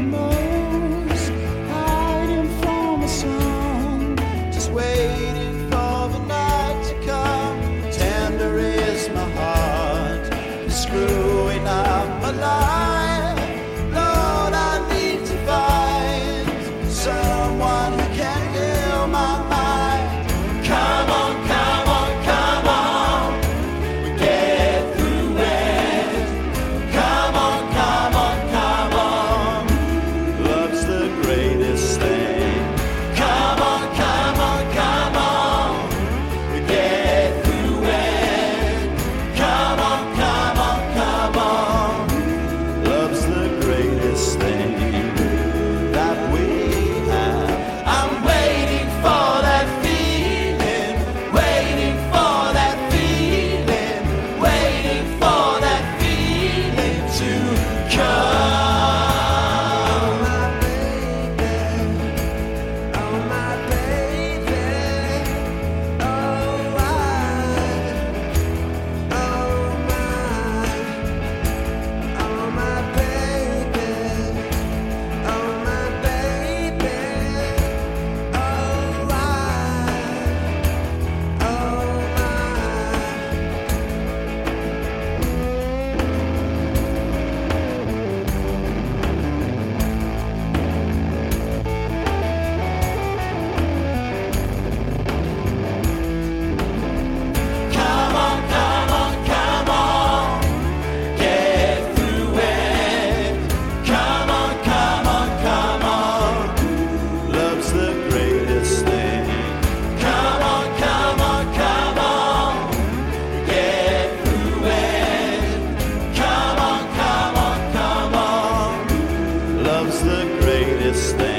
most, hiding from a song, just waiting for the night to come. Tender is my heart, it's screwing up my life. Lord, I need to find someone who can heal my mind. Come on, come on, come on, we get through it. Come on, come on, come on, love's the greatest thing. Come on, come on, come on, we get through it. Come on, come on, come on, love's the greatest thing that we have. I'm waiting for that feeling, waiting for that feeling, waiting for that feeling to come. Oh my baby, oh my baby, oh my baby, oh my baby, oh come on, come on, come on, get through it. Come on, come on, come on, love's the greatest thing. Come on, come on, come on, get through it. Come on, come on, come on, love's the greatest thing.